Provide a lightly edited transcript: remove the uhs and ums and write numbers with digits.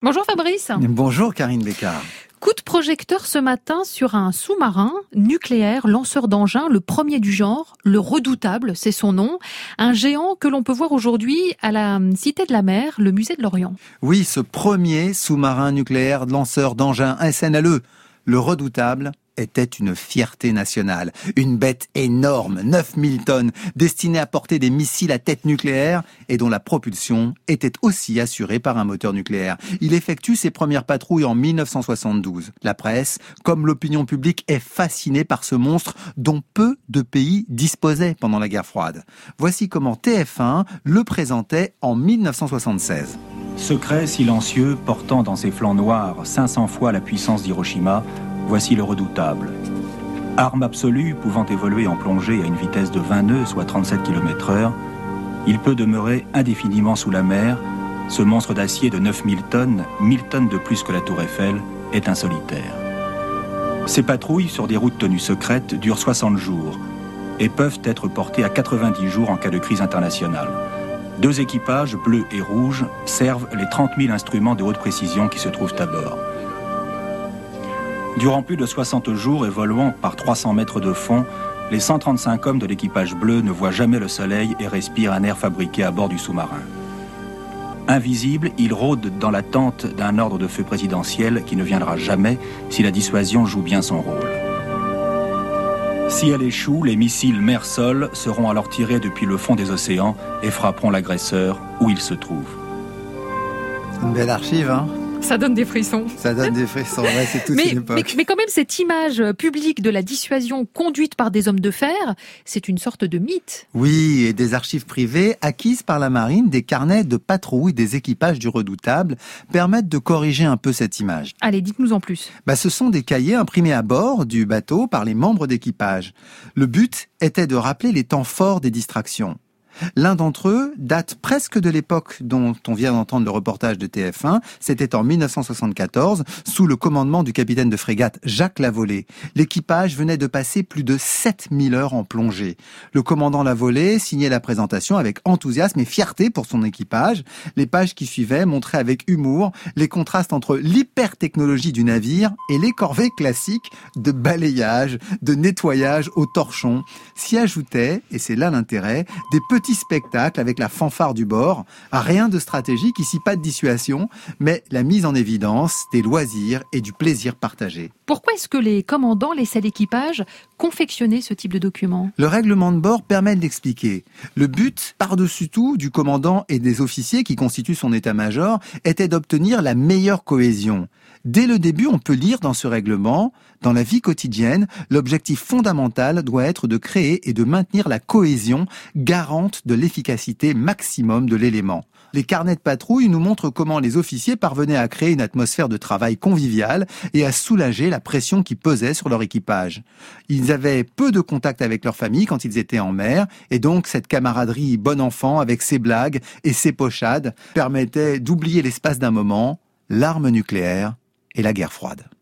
Bonjour Fabrice. Bonjour Karine Bécard. Coup de projecteur ce matin sur un sous-marin nucléaire, lanceur d'engins, le premier du genre, le Redoutable, c'est son nom. Un géant que l'on peut voir aujourd'hui à la Cité de la Mer, le musée de l'Orient. Oui, ce premier sous-marin nucléaire lanceur d'engins SNLE, le Redoutable, était une fierté nationale. Une bête énorme, 9000 tonnes, destinée à porter des missiles à tête nucléaire et dont la propulsion était aussi assurée par un moteur nucléaire. Il effectue ses premières patrouilles en 1972. La presse, comme l'opinion publique, est fascinée par ce monstre dont peu de pays disposaient pendant la guerre froide. Voici comment TF1 le présentait en 1976. Secret silencieux, portant dans ses flancs noirs 500 fois la puissance d'Hiroshima, voici le Redoutable. Arme absolue, pouvant évoluer en plongée à une vitesse de 20 nœuds, soit 37 km/h, il peut demeurer indéfiniment sous la mer. Ce monstre d'acier de 9000 tonnes, 1000 tonnes de plus que la Tour Eiffel, est un solitaire. Ces patrouilles sur des routes tenues secrètes durent 60 jours et peuvent être portées à 90 jours en cas de crise internationale. 2 équipages, bleus et rouges, servent les 30 000 instruments de haute précision qui se trouvent à bord. Durant plus de 60 jours, évoluant par 300 mètres de fond, les 135 hommes de l'équipage bleu ne voient jamais le soleil et respirent un air fabriqué à bord du sous-marin. Invisibles, ils rôdent dans l'attente d'un ordre de feu présidentiel qui ne viendra jamais si la dissuasion joue bien son rôle. Si elle échoue, les missiles mer-sol seront alors tirés depuis le fond des océans et frapperont l'agresseur où il se trouve. Une belle archive, hein ? Ça donne des frissons. Ça donne des frissons, ouais, c'est toute une époque. Mais quand même, cette image publique de la dissuasion conduite par des hommes de fer, c'est une sorte de mythe. Oui, et des archives privées acquises par la marine, des carnets de patrouille des équipages du Redoutable permettent de corriger un peu cette image. Allez, dites-nous en plus. Ce sont des cahiers imprimés à bord du bateau par les membres d'équipage. Le but était de rappeler les temps forts des distractions. L'un d'entre eux date presque de l'époque dont on vient d'entendre le reportage de TF1. C'était en 1974, sous le commandement du capitaine de frégate Jacques Lavolée. L'équipage venait de passer plus de 7000 heures en plongée. Le commandant Lavolée signait la présentation avec enthousiasme et fierté pour son équipage. Les pages qui suivaient montraient avec humour les contrastes entre l'hyper-technologie du navire et les corvées classiques de balayage, de nettoyage au torchon. S'y ajoutaient, et c'est là l'intérêt, des petits spectacle avec la fanfare du bord. Rien de stratégique, ici pas de dissuasion, mais la mise en évidence des loisirs et du plaisir partagé. Pourquoi est-ce que les commandants laissaient l'équipage confectionner ce type de document ? Le règlement de bord permet de l'expliquer. Le but, par-dessus tout, du commandant et des officiers qui constituent son état-major était d'obtenir la meilleure cohésion. Dès le début, on peut lire dans ce règlement, dans la vie quotidienne, l'objectif fondamental doit être de créer et de maintenir la cohésion garante de l'efficacité maximum de l'élément. Les carnets de patrouille nous montrent comment les officiers parvenaient à créer une atmosphère de travail conviviale et à soulager la pression qui pesait sur leur équipage. Ils avaient peu de contact avec leur famille quand ils étaient en mer, et donc cette camaraderie bon enfant avec ses blagues et ses pochades permettait d'oublier l'espace d'un moment l'arme nucléaire et la guerre froide.